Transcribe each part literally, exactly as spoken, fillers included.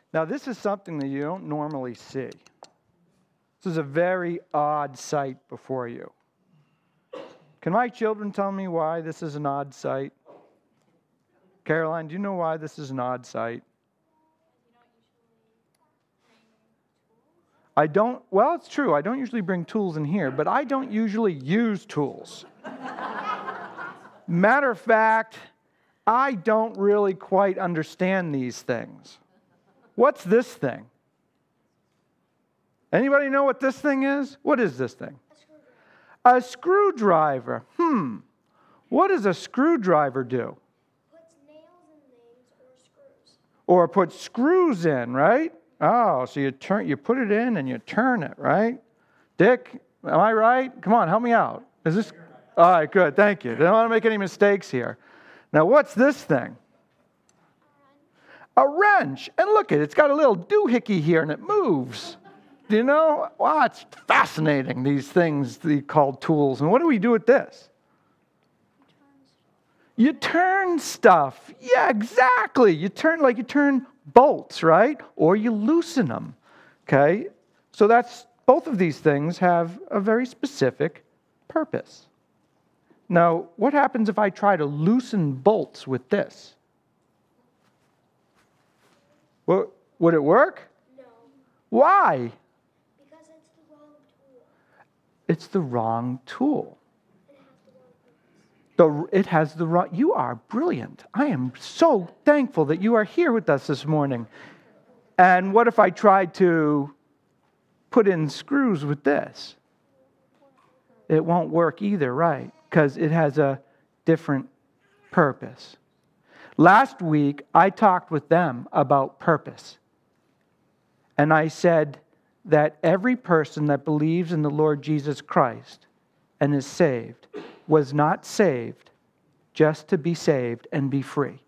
Now, this is something that you don't normally see. This is a very odd sight before you. Can my children tell me why this is an odd sight? Caroline, do you know why this is an odd sight? I don't, well, it's true. I don't usually bring tools in here, but I don't usually use tools. Matter of fact, I don't really quite understand these things. What's this thing? Anybody know what this thing is? What is this thing? A screwdriver. A screwdriver. Hmm. What does a screwdriver do? Puts nails in things or screws. Or put screws in, right? Oh, so you turn, you put it in and you turn it, right? Dick, am I right? Come on, help me out. Is this? All right, good. Thank you. I don't want to make any mistakes here. Now, what's this thing? A wrench. And look at it. It's got a little doohickey here and it moves. Do you know? Wow, it's fascinating, these things they call tools. And what do we do with this? You turn stuff. Yeah, exactly. You turn like you turn bolts, right? Or you loosen them. Okay? So that's both of these things have a very specific purpose. Now, what happens if I try to loosen bolts with this? Well, would it work? No. Why? Because it's the wrong tool. It's the wrong tool. It has the wrong purpose. The, it has the wrong... You are brilliant. I am so thankful that you are here with us this morning. And what if I tried to put in screws with this? It won't work either, right? Because it has a different purpose. Last week, I talked with them about purpose. And I said that every person that believes in the Lord Jesus Christ and is saved was not saved just to be saved and be free.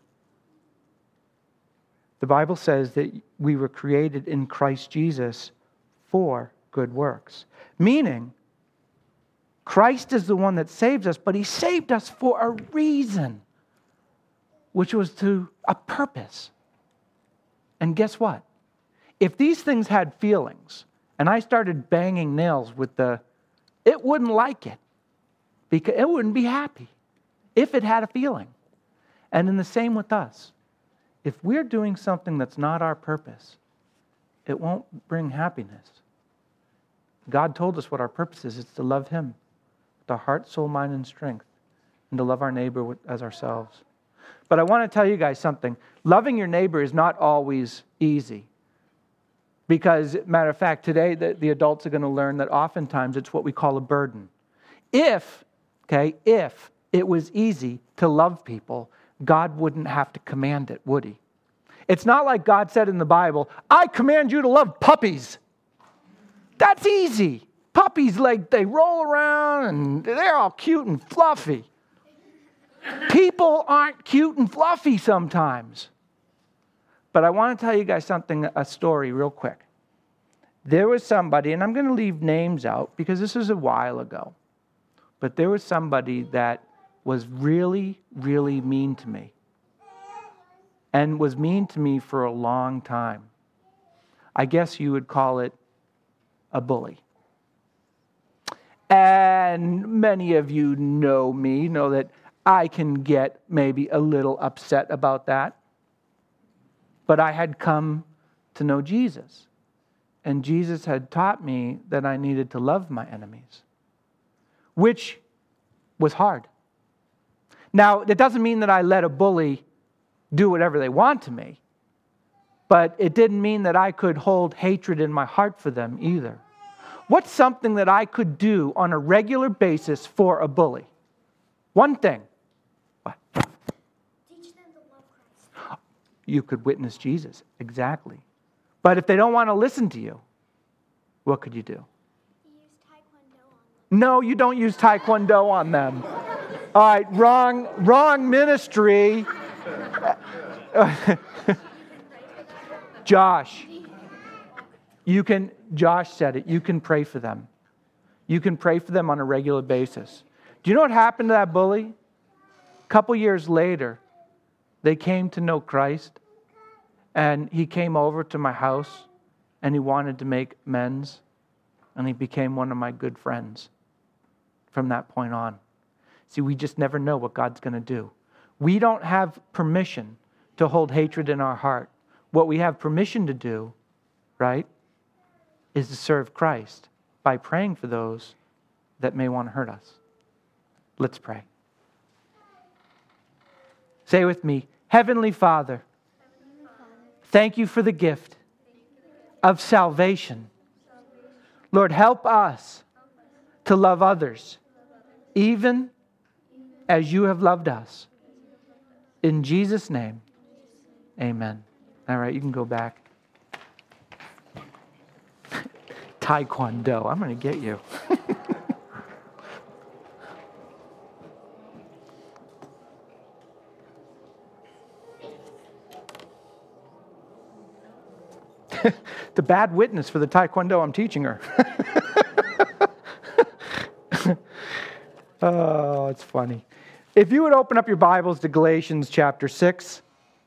The Bible says that we were created in Christ Jesus for good works. Meaning, Christ is the one that saves us, but He saved us for a reason, which was to a purpose. And guess what? If these things had feelings, and I started banging nails with the, it wouldn't like it, because it wouldn't be happy if it had a feeling. And in the same with us. If we're doing something that's not our purpose, it won't bring happiness. God told us what our purpose is. It's to love Him with our heart, soul, mind, and strength, and to love our neighbor as ourselves. But I want to tell you guys something. Loving your neighbor is not always easy. Because, matter of fact, today the, the adults are going to learn that oftentimes it's what we call a burden. If, okay, if it was easy to love people, God wouldn't have to command it, would He? It's not like God said in the Bible, I command you to love puppies. That's easy. Puppies, like, they roll around and they're all cute and fluffy. People aren't cute and fluffy sometimes. But I want to tell you guys something, a story real quick. There was somebody, and I'm going to leave names out because this is a while ago. But there was somebody that was really, really mean to me. And was mean to me for a long time. I guess you would call it a bully. And many of you know me, know that I can get maybe a little upset about that. But I had come to know Jesus. And Jesus had taught me that I needed to love my enemies. Which was hard. Now, it doesn't mean that I let a bully do whatever they want to me. But it didn't mean that I could hold hatred in my heart for them either. What's something that I could do on a regular basis for a bully? One thing. What? Teach them to love Christ. You could witness Jesus. Exactly. But if they don't want to listen to you, what could you do? You use Taekwondo on them. No, you don't use Taekwondo on them. All right, wrong, wrong ministry. Josh, you can, Josh said it, you can pray for them. You can pray for them on a regular basis. Do you know what happened to that bully? A couple years later, they came to know Christ, And he came over to my house and he wanted to make amends. And he became one of my good friends from that point on. See, we just never know what God's going to do. We don't have permission to hold hatred in our heart. What we have permission to do, right, is to serve Christ by praying for those that may want to hurt us. Let's pray. Say with me, Heavenly Father, thank you for the gift of salvation. Lord, help us to love others, even as you have loved us. In Jesus' name, amen. All right, you can go back. Taekwondo, I'm going to get you. The bad witness for the Taekwondo I'm teaching her. Oh, it's funny. If you would open up your Bibles to Galatians chapter six.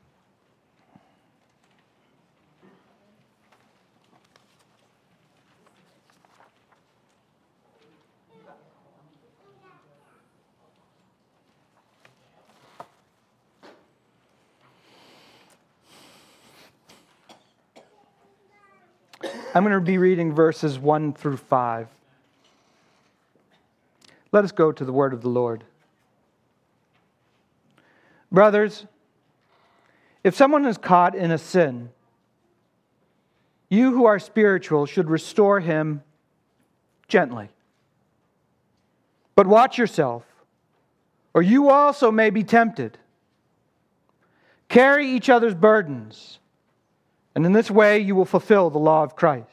I'm going to be reading verses one through five. Let us go to the word of the Lord. Brothers, if someone is caught in a sin, you who are spiritual should restore him gently. But watch yourself, or you also may be tempted. Carry each other's burdens, and in this way you will fulfill the law of Christ.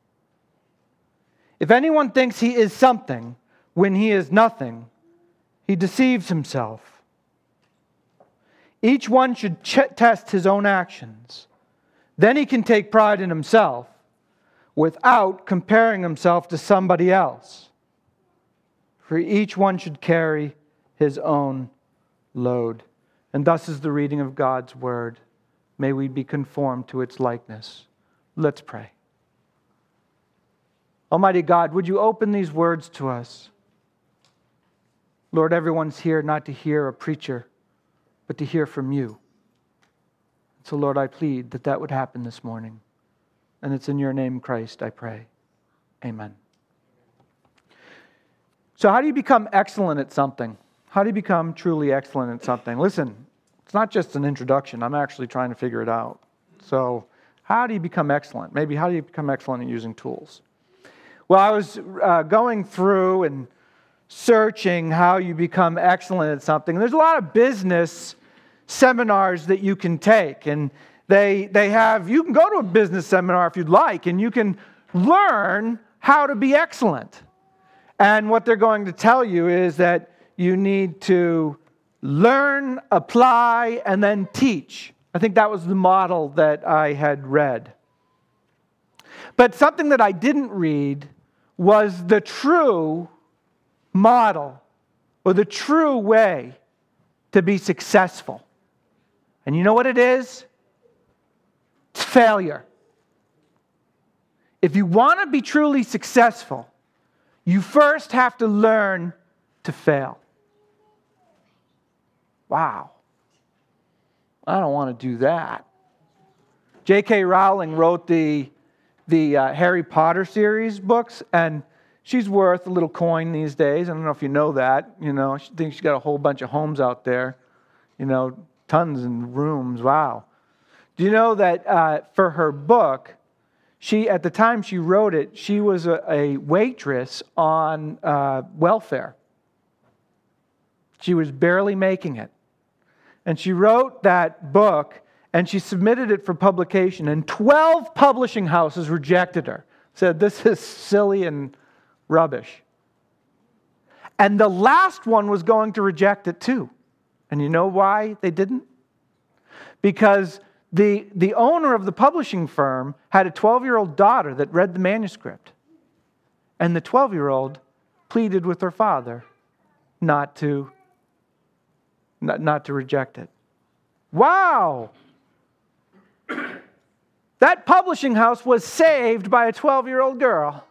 If anyone thinks he is something when he is nothing, he deceives himself. Each one should ch- test his own actions. Then he can take pride in himself without comparing himself to somebody else. For each one should carry his own load. And thus is the reading of God's word. May we be conformed to its likeness. Let's pray. Almighty God, would you open these words to us? Lord, everyone's here not to hear a preacher, but to hear from you. So, Lord, I plead that that would happen this morning. And it's in your name, Christ, I pray. Amen. So how do you become excellent at something? How do you become truly excellent at something? Listen, it's not just an introduction. I'm actually trying to figure it out. So how do you become excellent? Maybe how do you become excellent at using tools? Well, I was uh, going through and searching how you become excellent at something. There's a lot of business seminars that you can take, and they they have, you can go to a business seminar if you'd like, and you can learn how to be excellent. And what they're going to tell you is that you need to learn, apply, and then teach. I think that was the model that I had read. But something that I didn't read was the true model or the true way to be successful. And you know what it is? It's failure. If you want to be truly successful, you first have to learn to fail. Wow. I don't want to do that. J K Rowling wrote the, the uh, Harry Potter series books, and she's worth a little coin these days. I don't know if you know that. You know, she thinks she's got a whole bunch of homes out there. You know, tons of rooms. Wow. Do you know that uh, for her book, she, at the time she wrote it, she was a, a waitress on uh, welfare. She was barely making it. And she wrote that book, and she submitted it for publication, and twelve publishing houses rejected her. Said, this is silly and rubbish. And the last one was going to reject it too. And you know why they didn't? Because the, the owner of the publishing firm had a twelve-year-old daughter that read the manuscript. And the twelve-year-old pleaded with her father not to, not, not to reject it. Wow! That publishing house was saved by a twelve-year-old girl.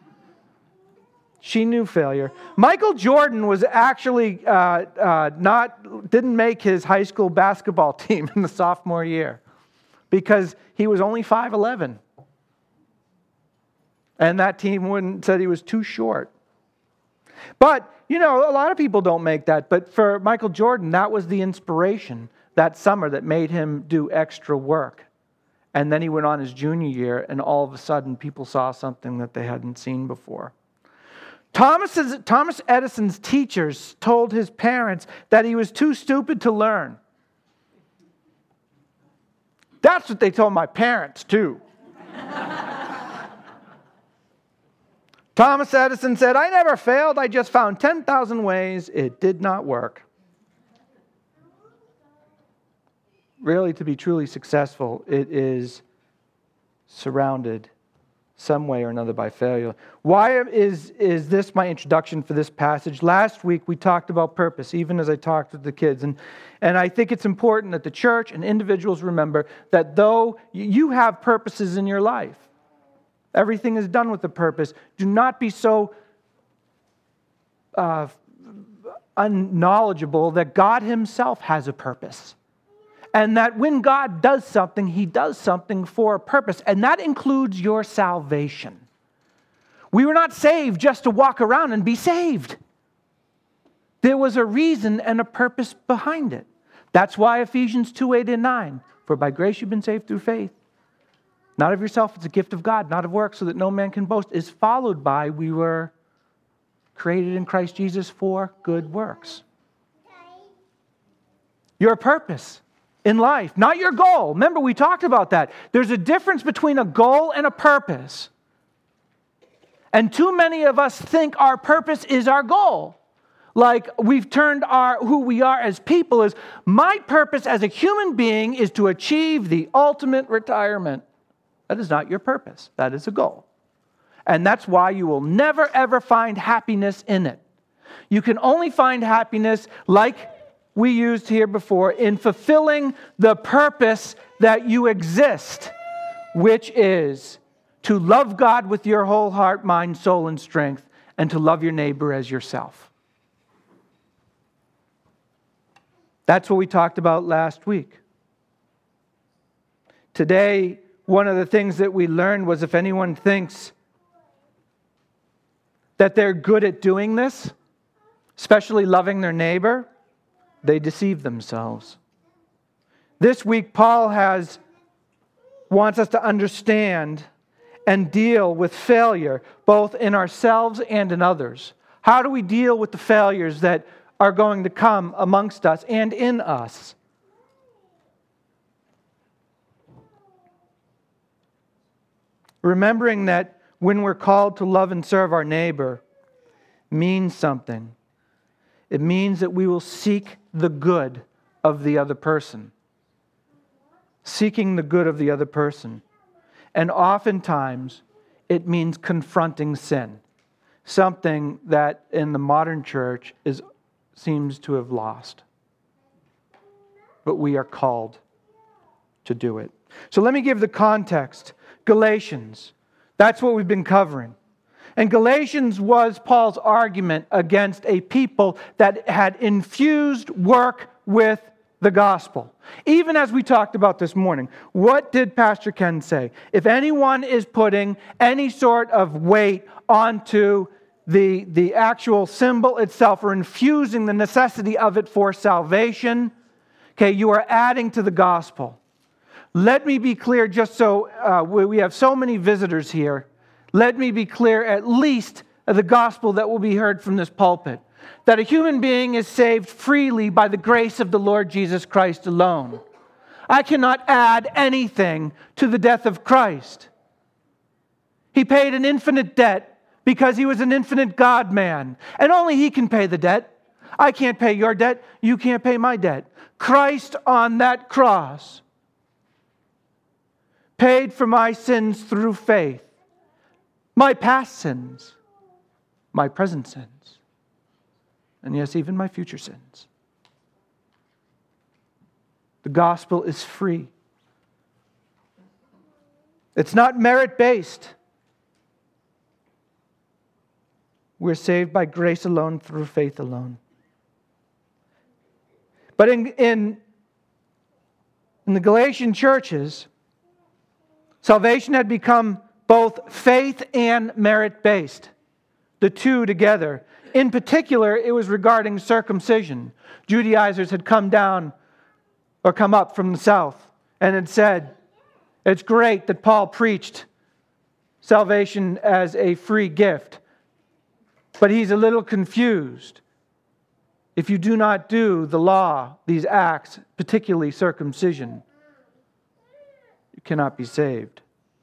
She knew failure. Michael Jordan was actually uh, uh, not, didn't make his high school basketball team in the sophomore year because he was only five eleven. And that team wouldn't, said he was too short. But, you know, a lot of people don't make that. But for Michael Jordan, that was the inspiration that summer that made him do extra work. And then he went on his junior year, and all of a sudden people saw something that they hadn't seen before. Thomas's, Thomas Edison's teachers told his parents that he was too stupid to learn. That's what they told my parents, too. Thomas Edison said, I never failed. I just found ten thousand ways it did not work. Really, to be truly successful, it is surrounded some way or another by failure. Why is, is this my introduction for this passage? Last week we talked about purpose, even as I talked with the kids. And, and I think it's important that the church and individuals remember that though you have purposes in your life, everything is done with a purpose. Do not be so uh, unknowledgeable that God himself has a purpose. And that when God does something, he does something for a purpose. And that includes your salvation. We were not saved just to walk around and be saved. There was a reason and a purpose behind it. That's why Ephesians two, eight, and nine. For by grace you've been saved through faith. Not of yourself, it's a gift of God, not of works, so that no man can boast, is followed by we were created in Christ Jesus for good works. Your purpose in life, not your goal. Remember, we talked about that. There's a difference between a goal and a purpose. And too many of us think our purpose is our goal. Like we've turned our who we are as people is, my purpose as a human being is to achieve the ultimate retirement. That is not your purpose. That is a goal. And that's why you will never, ever find happiness in it. You can only find happiness, like we used here before, in fulfilling the purpose that you exist, which is to love God with your whole heart, mind, soul, and strength, and to love your neighbor as yourself. That's what we talked about last week. Today, one of the things that we learned was if anyone thinks that they're good at doing this, especially loving their neighbor, they deceive themselves. This week, Paul has wants us to understand and deal with failure, both in ourselves and in others. How do we deal with the failures that are going to come amongst us and in us? Remembering that when we're called to love and serve our neighbor means something. It means that we will seek the good of the other person. Seeking the good of the other person. And oftentimes, it means confronting sin. Something that in the modern church is seems to have lost. But we are called to do it. So let me give the context. Galatians. That's what we've been covering. And Galatians was Paul's argument against a people that had infused work with the gospel. Even as we talked about this morning, what did Pastor Ken say? If anyone is putting any sort of weight onto the, the actual symbol itself or infusing the necessity of it for salvation, okay, you are adding to the gospel. Let me be clear, just so uh, we have so many visitors here. Let me be clear, at least the gospel that will be heard from this pulpit. That a human being is saved freely by the grace of the Lord Jesus Christ alone. I cannot add anything to the death of Christ. He paid an infinite debt because he was an infinite God-man. And only he can pay the debt. I can't pay your debt. You can't pay my debt. Christ on that cross paid for my sins through faith. My past sins. My present sins. And yes, even my future sins. The gospel is free. It's not merit-based. We're saved by grace alone, through faith alone. But in, in, in the Galatian churches, salvation had become both faith and merit-based, the two together. In particular, it was regarding circumcision. Judaizers had come down or come up from the south and had said, it's great that Paul preached salvation as a free gift, but he's a little confused. If you do not do the law, these acts, particularly circumcision, you cannot be saved.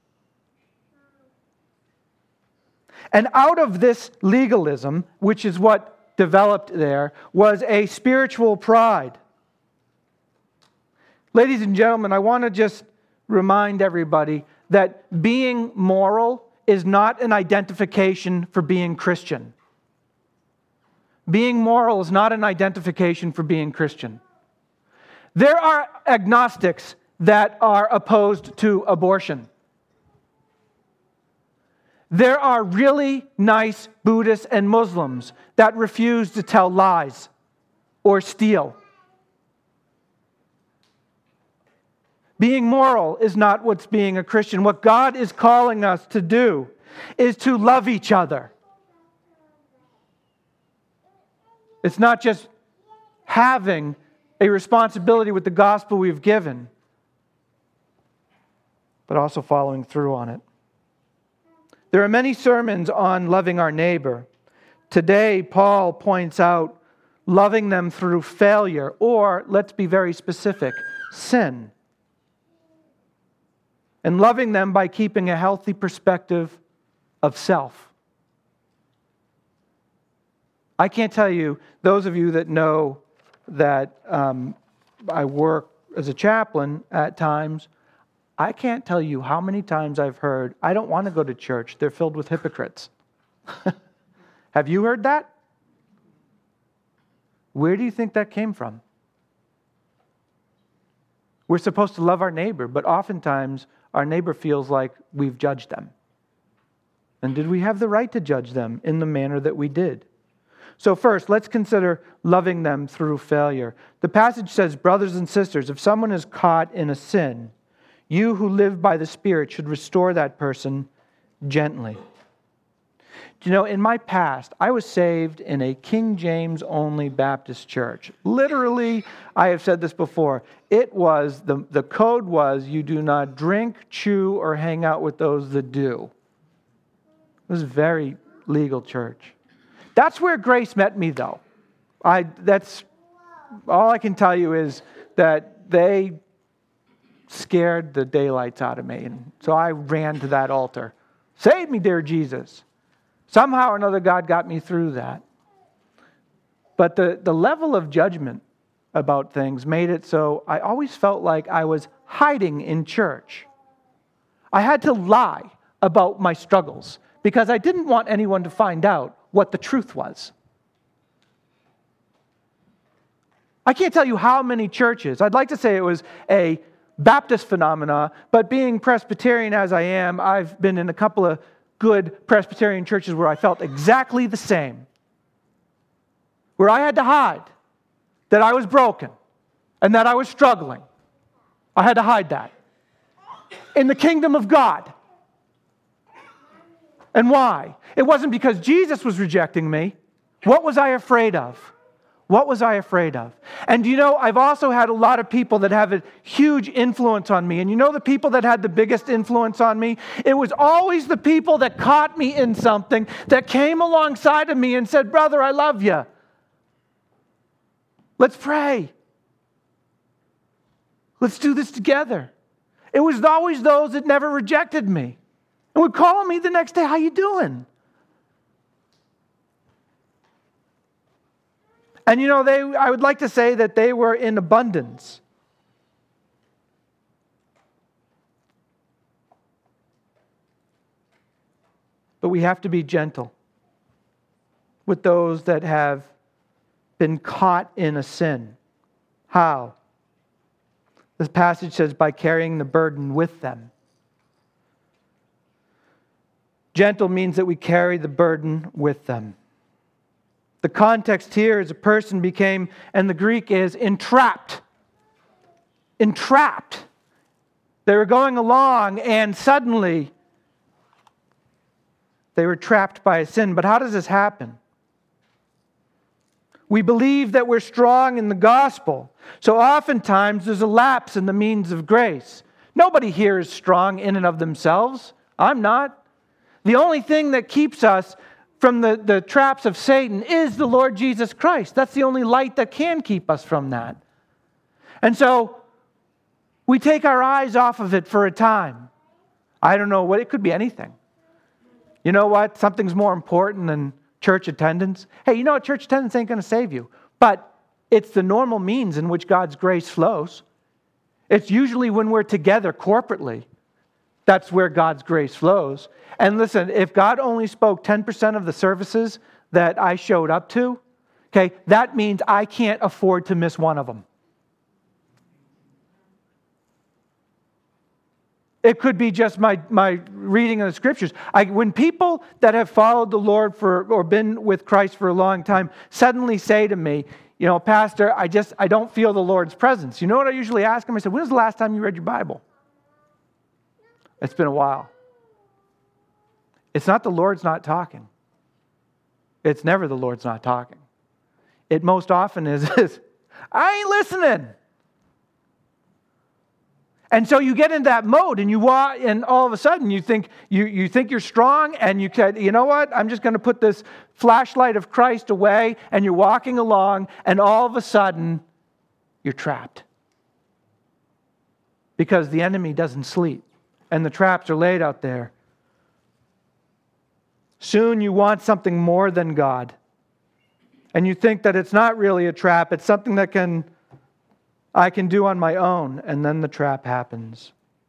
And out of this legalism, which is what developed there, was a spiritual pride. Ladies and gentlemen, I want to just remind everybody that being moral is not an identification for being Christian. Being moral is not an identification for being Christian. There are agnostics that are opposed to abortion. There are really nice Buddhists and Muslims that refuse to tell lies or steal. Being moral is not what's being a Christian. What God is calling us to do is to love each other. It's not just having a responsibility with the gospel we've given, but also following through on it. There are many sermons on loving our neighbor. Today, Paul points out loving them through failure, or, let's be very specific, sin. And loving them by keeping a healthy perspective of self. I can't tell you, those of you that know that um, I work as a chaplain at times, I can't tell you how many times I've heard, I don't want to go to church, they're filled with hypocrites. Have you heard that? Where do you think that came from? We're supposed to love our neighbor, but oftentimes our neighbor feels like we've judged them. And did we have the right to judge them in the manner that we did? So first, let's consider loving them through failure. The passage says, brothers and sisters, if someone is caught in a sin, you who live by the Spirit should restore that person gently. Do you know, in my past, I was saved in a King James only Baptist church. Literally, I have said this before, it was, the, the code was, you do not drink, chew, or hang out with those that do. It was a very legal church. That's where grace met me, though. I that's all I can tell you is that they scared the daylights out of me. And so I ran to that altar. Save me, dear Jesus. Somehow or another, God got me through that. But the, the level of judgment about things made it so I always felt like I was hiding in church. I had to lie about my struggles because I didn't want anyone to find out what the truth was. I can't tell you how many churches, I'd like to say it was a Baptist phenomena, but being Presbyterian as I am, I've been in a couple of good Presbyterian churches where I felt exactly the same. Where I had to hide that I was broken and that I was struggling. I had to hide that. In the kingdom of God. And why? It wasn't because Jesus was rejecting me. What was I afraid of? What was I afraid of? And you know, I've also had a lot of people that have a huge influence on me. And you know the people that had the biggest influence on me? It was always the people that caught me in something, that came alongside of me and said, brother, I love you. Let's pray. Let's do this together. It was always those that never rejected me. And would call me the next day, how you doing? And you know, they I would like to say that they were in abundance. But we have to be gentle with those that have been caught in a sin. How? This passage says by carrying the burden with them. Gentle means that we carry the burden with them. The context here is a person became, and the Greek is entrapped. Entrapped. They were going along and suddenly they were trapped by a sin. But how does this happen? We believe that we're strong in the gospel. So oftentimes there's a lapse in the means of grace. Nobody here is strong in and of themselves. I'm not. The only thing that keeps us from the, the traps of Satan is the Lord Jesus Christ. That's the only light that can keep us from that. And so we take our eyes off of it for a time. I don't know what, it could be anything. You know what? Something's more important than church attendance. Hey, you know what? Church attendance ain't going to save you. But it's the normal means in which God's grace flows. It's usually when we're together corporately. That's where God's grace flows. And listen, if God only spoke ten percent of the services that I showed up to, okay, that means I can't afford to miss one of them. It could be just my, my reading of the scriptures. I, when people that have followed the Lord for or been with Christ for a long time suddenly say to me, you know, Pastor, I just, I don't feel the Lord's presence. You know what I usually ask them? I said, when was the last time you read your Bible? It's been a while. It's not the Lord's not talking. It's never the Lord's not talking. It most often is, is I ain't listening. And so you get in that mode, and you walk, and all of a sudden you think you, you think you're strong, and you can, you know what? I'm just going to put this flashlight of Christ away, and you're walking along, and all of a sudden you're trapped because the enemy doesn't sleep, and the traps are laid out there. Soon you want something more than God, and you think that it's not really a trap; it's something that can. I can do on my own, and then the trap happens.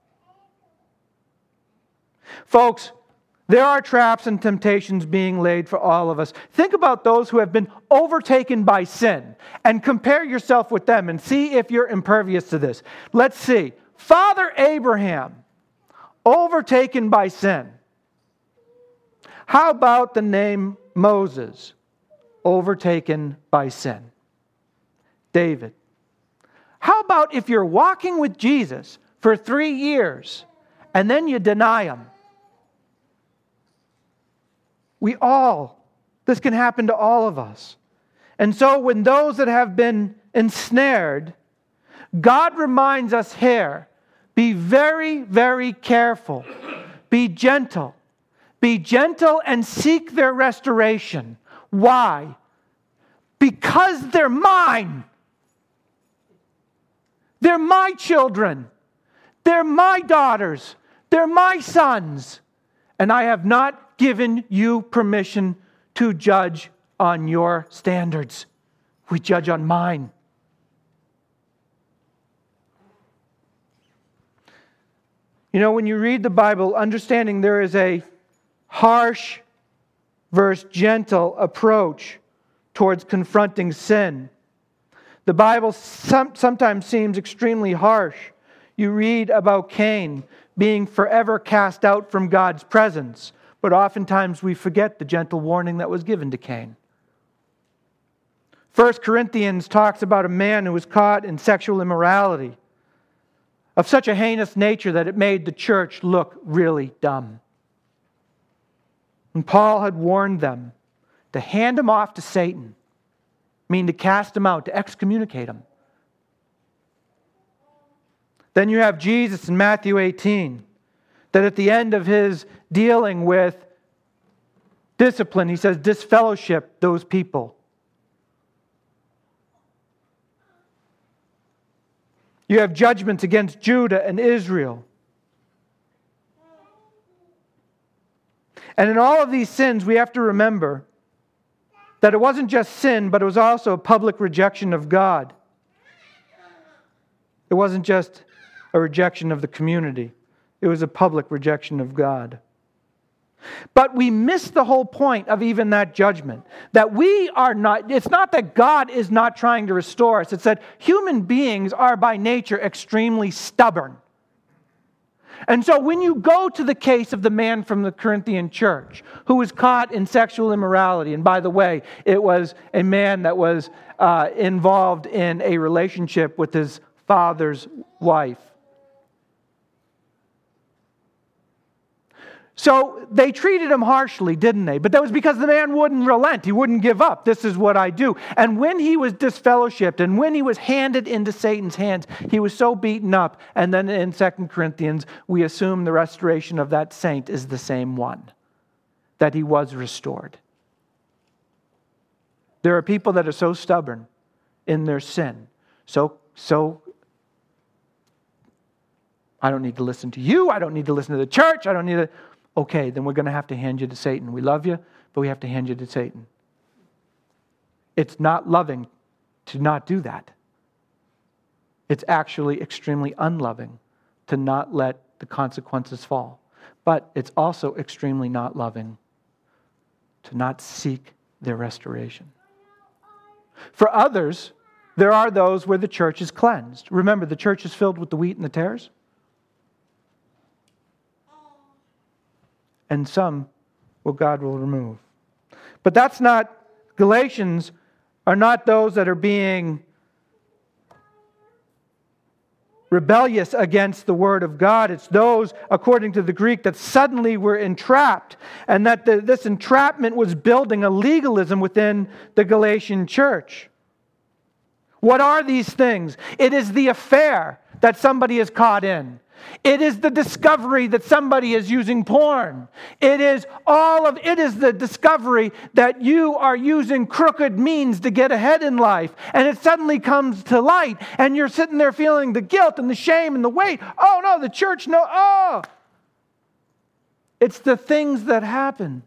Folks, there are traps and temptations being laid for all of us. Think about those who have been overtaken by sin and compare yourself with them and see if you're impervious to this. Let's see. Father Abraham, overtaken by sin. How about the name Moses, overtaken by sin? David. How about if you're walking with Jesus for three years and then you deny Him? We all, this can happen to all of us. And so when those that have been ensnared, God reminds us here, be very, very careful. Be gentle. Be gentle and seek their restoration. Why? Because they're mine. They're my children. They're my daughters. They're my sons. And I have not given you permission to judge on your standards. We judge on mine. You know, when you read the Bible, understanding there is a harsh versus gentle approach towards confronting sin. The Bible some, sometimes seems extremely harsh. You read about Cain being forever cast out from God's presence, but oftentimes we forget the gentle warning that was given to Cain. First Corinthians talks about a man who was caught in sexual immorality of such a heinous nature that it made the church look really dumb. And Paul had warned them to hand him off to Satan. Mean to cast him out, to excommunicate him. Then you have Jesus in Matthew eighteen, that at the end of his dealing with discipline, he says, disfellowship those people. You have judgments against Judah and Israel. And in all of these sins, we have to remember that it wasn't just sin, but it was also a public rejection of God. It wasn't just a rejection of the community. It was a public rejection of God. But we miss the whole point of even that judgment. That we are not, it's not that God is not trying to restore us. It's that human beings are by nature extremely stubborn. And so when you go to the case of the man from the Corinthian church who was caught in sexual immorality, and by the way, it was a man that was uh, involved in a relationship with his father's wife. So they treated him harshly, didn't they? But that was because the man wouldn't relent. He wouldn't give up. This is what I do. And when he was disfellowshipped and when he was handed into Satan's hands, he was so beaten up. And then in Second Corinthians, we assume the restoration of that saint is the same one, that he was restored. There are people that are so stubborn in their sin, so, so I don't need to listen to you. I don't need to listen to the church. I don't need to... Okay, then we're going to have to hand you to Satan. We love you, but we have to hand you to Satan. It's not loving to not do that. It's actually extremely unloving to not let the consequences fall. But it's also extremely not loving to not seek their restoration. For others, there are those where the church is cleansed. Remember, the church is filled with the wheat and the tares. And some, well, God will remove. But that's not, Galatians are not those that are being rebellious against the Word of God. It's those, according to the Greek, that suddenly were entrapped. And that the, this entrapment was building a legalism within the Galatian church. What are these things? It is the affair that somebody is caught in. It is the discovery that somebody is using porn. It is all of it is the discovery that you are using crooked means to get ahead in life. And it suddenly comes to light and you're sitting there feeling the guilt and the shame and the weight. Oh no, the church, no, oh. It's the things that happen.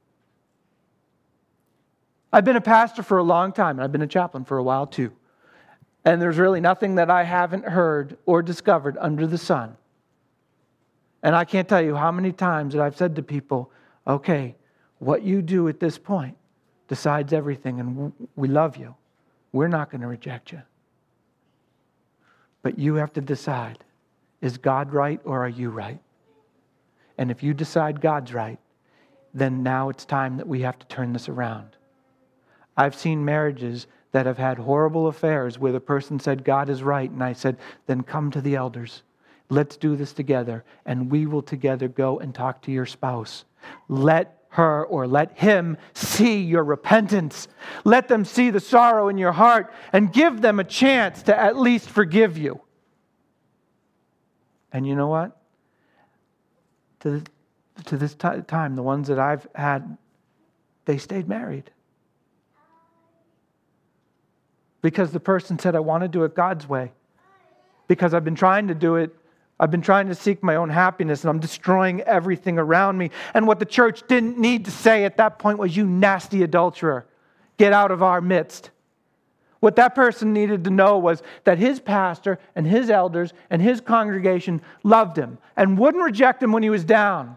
I've been a pastor for a long time and I've been a chaplain for a while too. And there's really nothing that I haven't heard or discovered under the sun. And I can't tell you how many times that I've said to people, okay, what you do at this point decides everything, and we love you. We're not going to reject you. But you have to decide, is God right or are you right? And if you decide God's right, then now it's time that we have to turn this around. I've seen marriages that have had horrible affairs where the person said God is right, and I said, then come to the elders. Let's do this together, and we will together go and talk to your spouse. Let her or let him see your repentance. Let them see the sorrow in your heart and give them a chance to at least forgive you. And you know what? To, to this t- time, the ones that I've had, they stayed married. Because the person said, I want to do it God's way. Because I've been trying to do it, I've been trying to seek my own happiness, and I'm destroying everything around me. And what the church didn't need to say at that point was, you nasty adulterer, get out of our midst. What that person needed to know was that his pastor and his elders and his congregation loved him and wouldn't reject him when he was down.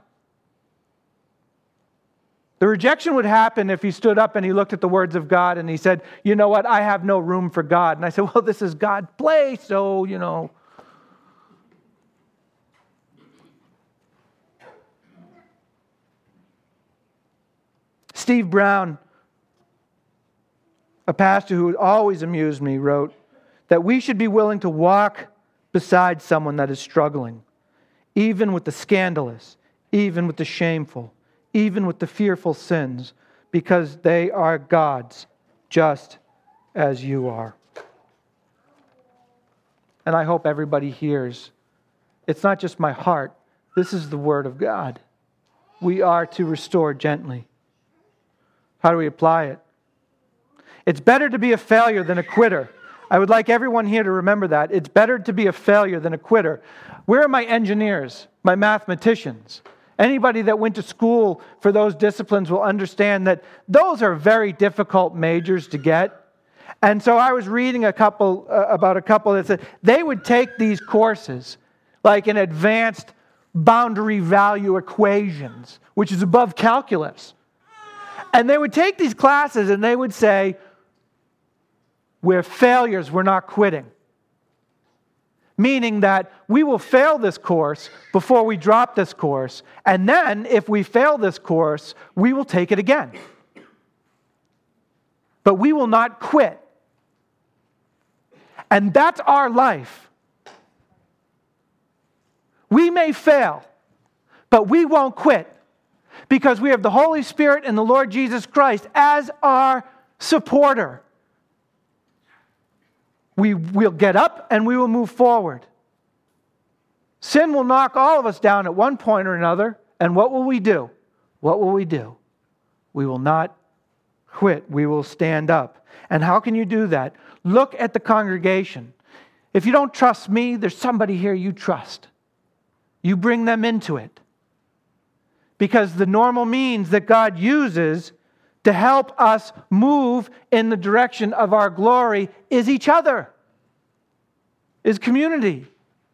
The rejection would happen if he stood up and he looked at the words of God and he said, you know what, I have no room for God. And I said, well, this is God's place, so, you know. Steve Brown, a pastor who always amused me, wrote that we should be willing to walk beside someone that is struggling, even with the scandalous, even with the shameful, even with the fearful sins, because they are God's, just as you are. And I hope everybody hears. It's not just my heart. This is the Word of God. We are to restore gently. How do we apply it? It's better to be a failure than a quitter. I would like everyone here to remember that. It's better to be a failure than a quitter. Where are my engineers, my mathematicians? Anybody that went to school for those disciplines will understand that those are very difficult majors to get. And so I was reading a couple uh, about a couple that said they would take these courses like in advanced boundary value equations, which is above calculus. And they would take these classes and they would say, we're failures, we're not quitting. meaning that we will fail this course before we drop this course, and then if we fail this course, we will take it again. But we will not quit. And that's our life. We may fail, but we won't quit because we have the Holy Spirit and the Lord Jesus Christ as our supporter. We will get up and we will move forward. Sin will knock all of us down at one point or another, and what will we do? What will we do? We will not quit. We will stand up. And how can you do that? Look at the congregation. If you don't trust me, there's somebody here you trust. You bring them into it. Because the normal means that God uses to help us move in the direction of our glory is each other, is community.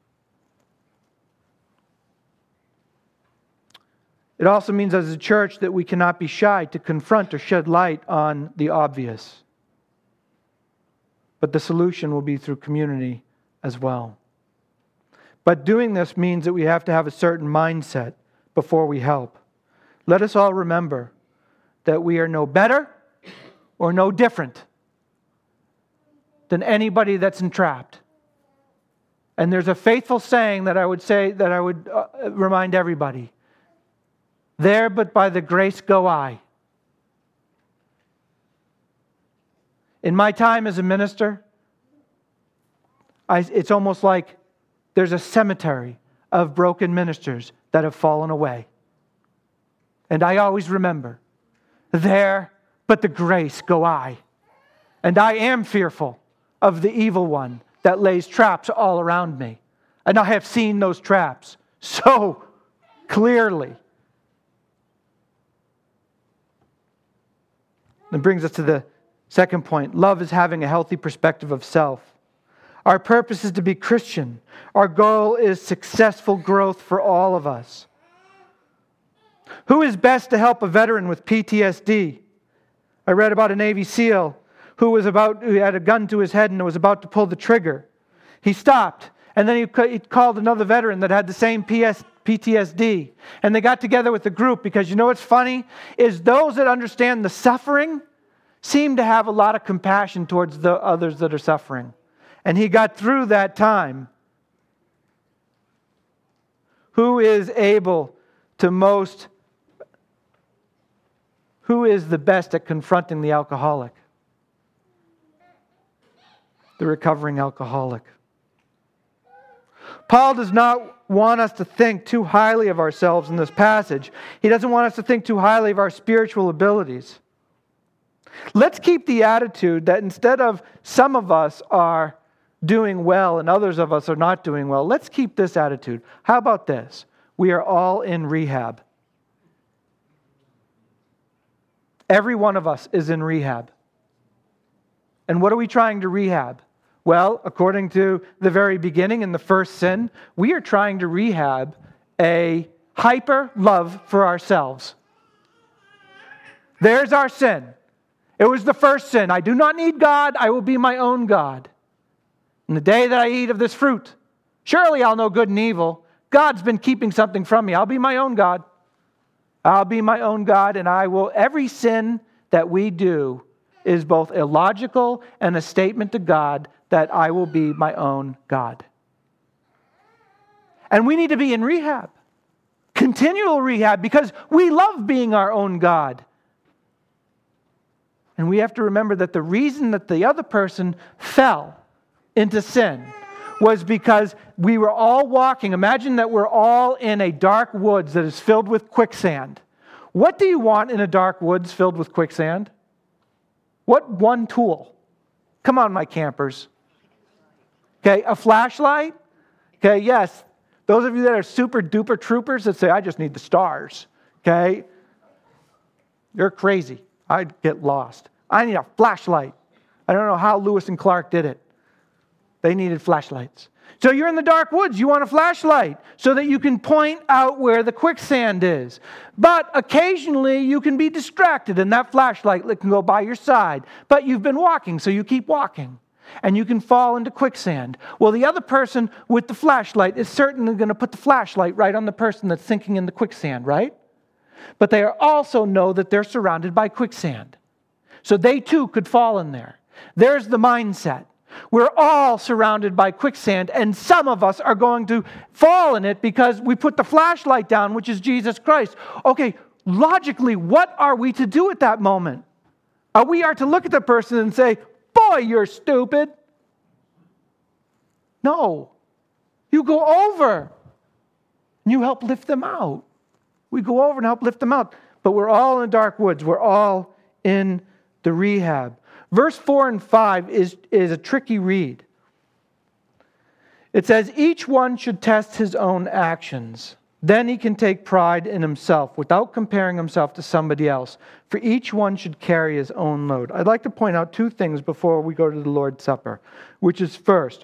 It also means as a church that we cannot be shy to confront or shed light on the obvious. But the solution will be through community as well. But doing this means that we have to have a certain mindset before we help. Let us all remember that we are no better or no different than anybody that's entrapped. And there's a faithful saying that I would say, that I would uh, remind everybody. There but by the grace go I. In my time as a minister, I, it's almost like there's a cemetery of broken ministers that have fallen away. And I always remember, there but the grace go I. And I am fearful of the evil one that lays traps all around me. And I have seen those traps so clearly. That brings us to the second point. Love is having a healthy perspective of self. Our purpose is to be Christian. Our goal is successful growth for all of us. Who is best to help a veteran with P T S D? I read about a Navy SEAL who was about, who had a gun to his head and was about to pull the trigger. He stopped, and then he, he called another veteran that had the same P T S D. And they got together with the group because you know what's funny? Is those that understand the suffering seem to have a lot of compassion towards the others that are suffering. And he got through that time. Who is able to most, who is the best at confronting the alcoholic? The recovering alcoholic. Paul does not want us to think too highly of ourselves in this passage. He doesn't want us to think too highly of our spiritual abilities. Let's keep the attitude that instead of some of us are doing well and others of us are not doing well, let's keep this attitude. How about this? We are all in rehab. Every one of us is in rehab. And what are we trying to rehab? Well, according to the very beginning in the first sin, we are trying to rehab a hyper love for ourselves. There's our sin. It was the first sin. I do not need God. I will be my own God. In the day that I eat of this fruit, surely I'll know good and evil. God's been keeping something from me. I'll be my own God. I'll be my own God, and I will. Every sin that we do is both illogical and a statement to God that I will be my own God. And we need to be in rehab, continual rehab, because we love being our own God. And we have to remember that the reason that the other person fell into sin was because we were all walking. Imagine that we're all in a dark woods that is filled with quicksand. What do you want in a dark woods filled with quicksand? What one tool? Come on, my campers. Okay, a flashlight? Okay, yes. Those of you that are super duper troopers that say, I just need the stars. Okay? You're crazy. I'd get lost. I need a flashlight. I don't know how Lewis and Clark did it. They needed flashlights. So you're in the dark woods. You want a flashlight so that you can point out where the quicksand is. But occasionally you can be distracted and that flashlight can go by your side. But you've been walking, so you keep walking. and you can fall into quicksand. Well, the other person with the flashlight is certainly going to put the flashlight right on the person that's sinking in the quicksand, right? But they also know that they're surrounded by quicksand. So they too could fall in there. There's the mindset. We're all surrounded by quicksand, and some of us are going to fall in it because we put the flashlight down, which is Jesus Christ. Okay, logically, what are we to do at that moment? Are we are to look at the person and say, boy, you're stupid? No. You go over and you help lift them out. We go over and help lift them out. But we're all in the dark woods. We're all in the rehab. Verse four and five is, is a tricky read. It says, each one should test his own actions. Then he can take pride in himself without comparing himself to somebody else. For each one should carry his own load. I'd like to point out two things before we go to the Lord's Supper, which is first,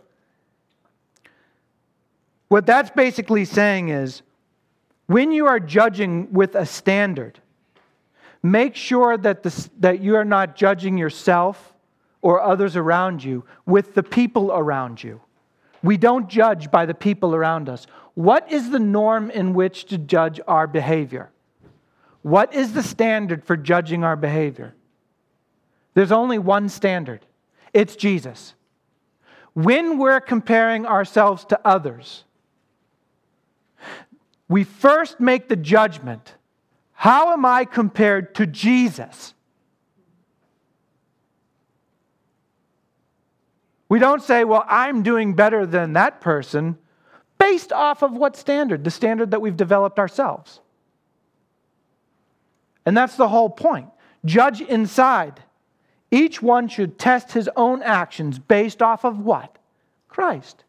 what that's basically saying is, when you are judging with a standard, make sure that, the, that you are not judging yourself or others around you with the people around you. We don't judge by the people around us. What is the norm in which to judge our behavior? What is the standard for judging our behavior? There's only one standard. It's Jesus. When we're comparing ourselves to others, we first make the judgment, how am I compared to Jesus? We don't say, well, I'm doing better than that person, based off of what standard? The standard that we've developed ourselves. And that's the whole point. Judge inside. Each one should test his own actions based off of what? Christ.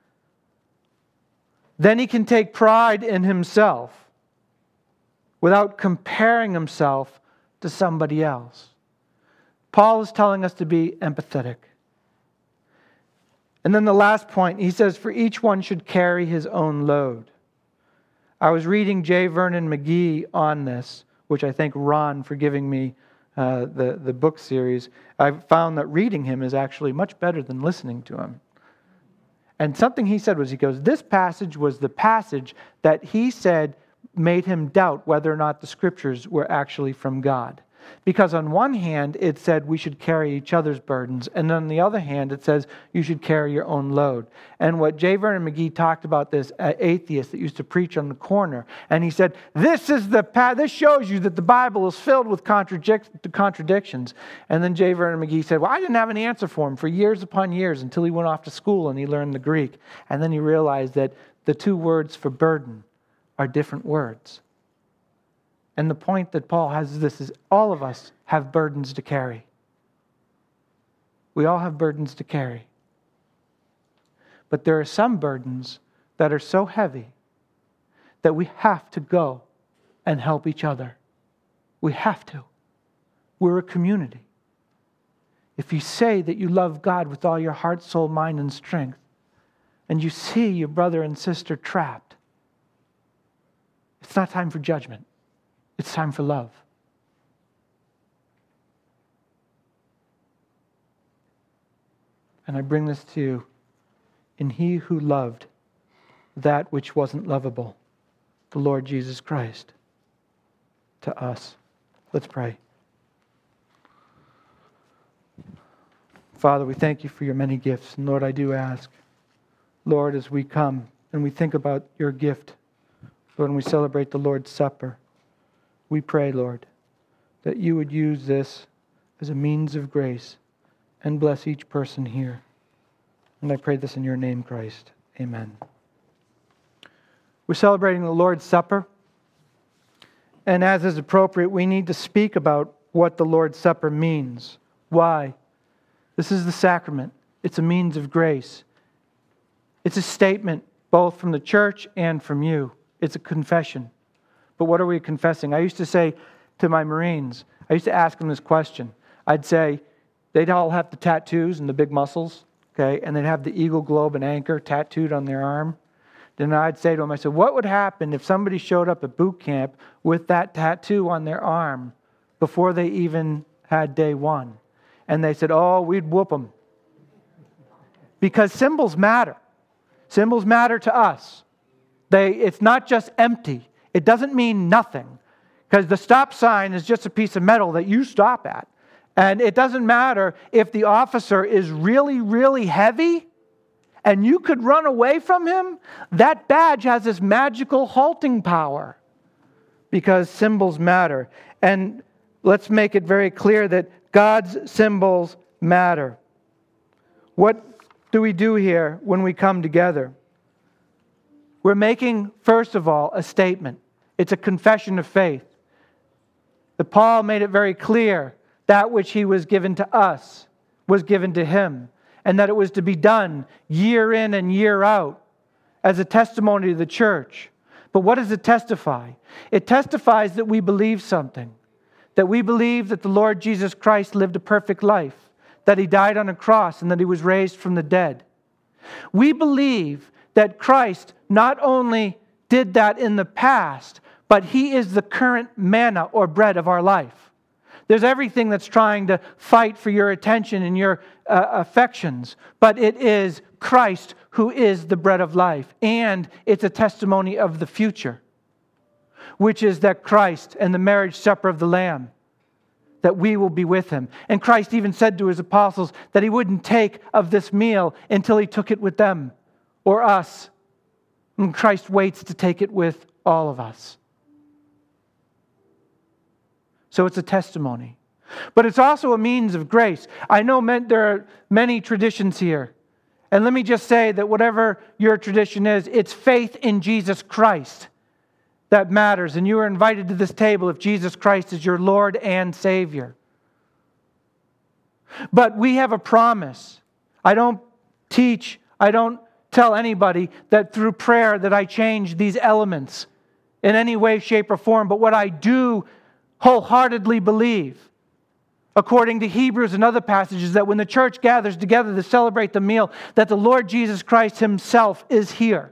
Then he can take pride in himself without comparing himself to somebody else. Paul is telling us to be empathetic. And then the last point, he says, for each one should carry his own load. I was reading J. Vernon McGee on this, which I thank Ron for giving me uh, the, the book series. I found that reading him is actually much better than listening to him. And something he said was, he goes, this passage was the passage that he said made him doubt whether or not the scriptures were actually from God. Because on one hand, it said we should carry each other's burdens. And on the other hand, it says you should carry your own load. And what J. Vernon McGee talked about, this uh, atheist that used to preach on the corner. And he said, this is the path. This shows you that the Bible is filled with contradic- contradictions. And then J. Vernon McGee said, well, I didn't have an answer for him for years upon years until he went off to school and he learned the Greek. And then he realized that the two words for burden are different words. And the point that Paul has is this, is all of us have burdens to carry. We all have burdens to carry. But there are some burdens that are so heavy that we have to go and help each other. We have to. We're a community. If you say that you love God with all your heart, soul, mind, and strength, and you see your brother and sister trapped, it's not time for judgment. It's time for love. And I bring this to you. In he who loved that which wasn't lovable, the Lord Jesus Christ, to us. Let's pray. Father, we thank you for your many gifts. And Lord, I do ask, Lord, as we come and we think about your gift, Lord, and we celebrate the Lord's Supper, we pray, Lord, that you would use this as a means of grace and bless each person here. And I pray this in your name, Christ. Amen. We're celebrating the Lord's Supper. And as is appropriate, we need to speak about what the Lord's Supper means. Why? This is the sacrament. It's a means of grace. It's a statement both from the church and from you. It's a confession. But what are we confessing? I used to say to my Marines, I used to ask them this question. I'd say, they'd all have the tattoos and the big muscles, okay, and they'd have the eagle, globe, and anchor tattooed on their arm. Then I'd say to them, I said, what would happen if somebody showed up at boot camp with that tattoo on their arm before they even had day one? And they said, oh, we'd whoop them. because symbols matter. Symbols matter to us. They, it's not just empty. It doesn't mean nothing. Because the stop sign is just a piece of metal that you stop at. And it doesn't matter if the officer is really, really heavy and you could run away from him. That badge has this magical halting power because symbols matter. And let's make it very clear that God's symbols matter. What do we do here when we come together? We're making, first of all, a statement. It's a confession of faith. That Paul made it very clear that which he was given to us was given to him, and that it was to be done year in and year out as a testimony to the church. But what does it testify? It testifies that we believe something, that we believe that the Lord Jesus Christ lived a perfect life, that he died on a cross, and that he was raised from the dead. We believe that Christ not only did that in the past, but he is the current manna or bread of our life. There's everything that's trying to fight for your attention and your uh, affections, but it is Christ who is the bread of life, and it's a testimony of the future, which is that Christ and the marriage supper of the Lamb, that we will be with him. And Christ even said to his apostles that he wouldn't take of this meal until he took it with them or us. And Christ waits to take it with all of us. So it's a testimony. But it's also a means of grace. I know there are many traditions here. And let me just say that whatever your tradition is, it's faith in Jesus Christ that matters. And you are invited to this table if Jesus Christ is your Lord and Savior. But we have a promise. I don't teach, I don't tell anybody that through prayer that I change these elements in any way, shape, or form. But what I do wholeheartedly believe, according to Hebrews and other passages, that when the church gathers together to celebrate the meal, that the Lord Jesus Christ himself is here.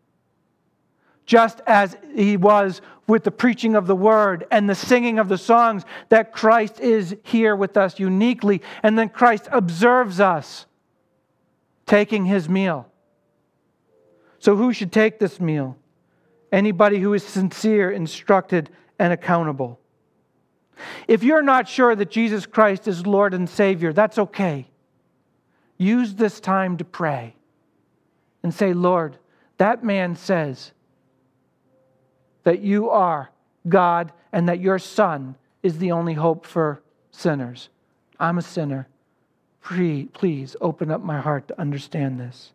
Just as he was with the preaching of the word and the singing of the songs, that Christ is here with us uniquely. And then Christ observes us taking his meal. So who should take this meal? Anybody who is sincere, instructed, and accountable. If you're not sure that Jesus Christ is Lord and Savior, that's okay. Use this time to pray and say, Lord, that man says that you are God and that your Son is the only hope for sinners. I'm a sinner. Please open up my heart to understand this.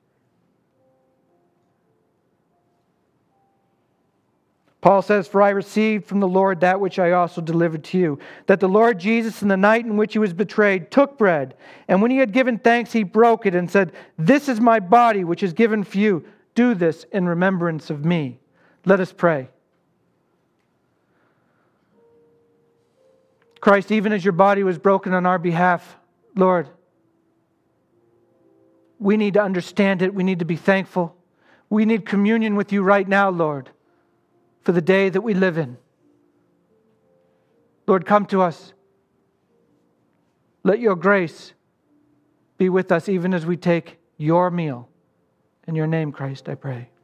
Paul says, for I received from the Lord that which I also delivered to you, that the Lord Jesus, in the night in which he was betrayed, took bread, and when he had given thanks, he broke it and said, this is my body, which is given for you. Do this in remembrance of me. Let us pray. Christ, even as your body was broken on our behalf, Lord, we need to understand it. We need to be thankful. We need communion with you right now, Lord, for the day that we live in. Lord, come to us. Let your grace be with us even as we take your meal. In your name, Christ, I pray.